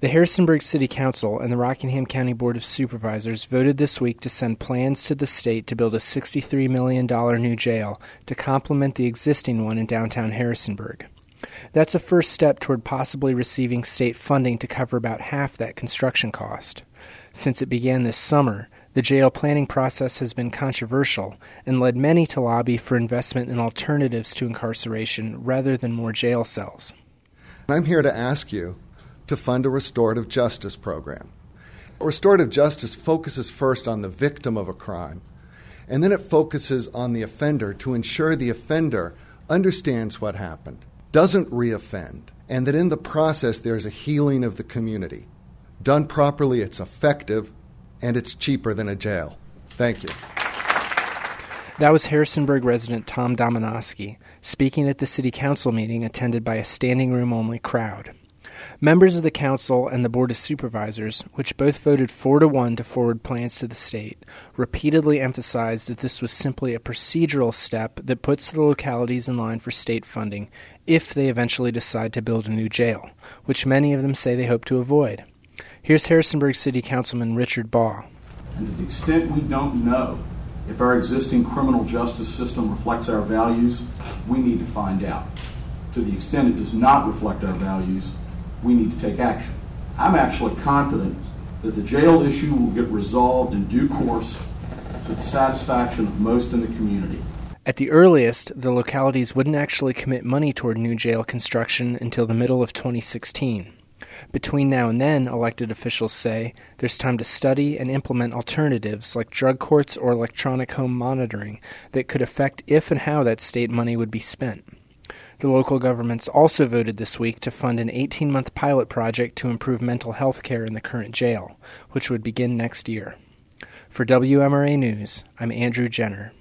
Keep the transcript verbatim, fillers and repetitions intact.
The Harrisonburg City Council and the Rockingham County Board of Supervisors voted this week to send plans to the state to build a sixty-three million dollars new jail to complement the existing one in downtown Harrisonburg. That's a first step toward possibly receiving state funding to cover about half that construction cost. Since it began this summer, the jail planning process has been controversial and led many to lobby for investment in alternatives to incarceration rather than more jail cells. I'm here to ask you to fund a restorative justice program. Restorative justice focuses first on the victim of a crime, and then it focuses on the offender to ensure the offender understands what happened, doesn't reoffend, and that in the process there's a healing of the community. Done properly, it's effective, and it's cheaper than a jail. Thank you. That was Harrisonburg resident Tom Dominowski speaking at the City Council meeting attended by a standing room only crowd. Members of the Council and the Board of Supervisors, which both voted four to one to forward plans to the state, repeatedly emphasized that this was simply a procedural step that puts the localities in line for state funding if they eventually decide to build a new jail, which many of them say they hope to avoid. Here's Harrisonburg City Councilman Richard Baugh. And to the extent we don't know if our existing criminal justice system reflects our values, we need to find out. To the extent it does not reflect our values, we need to take action. I'm actually confident that the jail issue will get resolved in due course to the satisfaction of most in the community. At the earliest, the localities wouldn't actually commit money toward new jail construction until the middle of twenty sixteen. Between now and then, elected officials say, there's time to study and implement alternatives like drug courts or electronic home monitoring that could affect if and how that state money would be spent. The local governments also voted this week to fund an eighteen-month pilot project to improve mental health care in the current jail, which would begin next year. For W M R A News, I'm Andrew Jenner.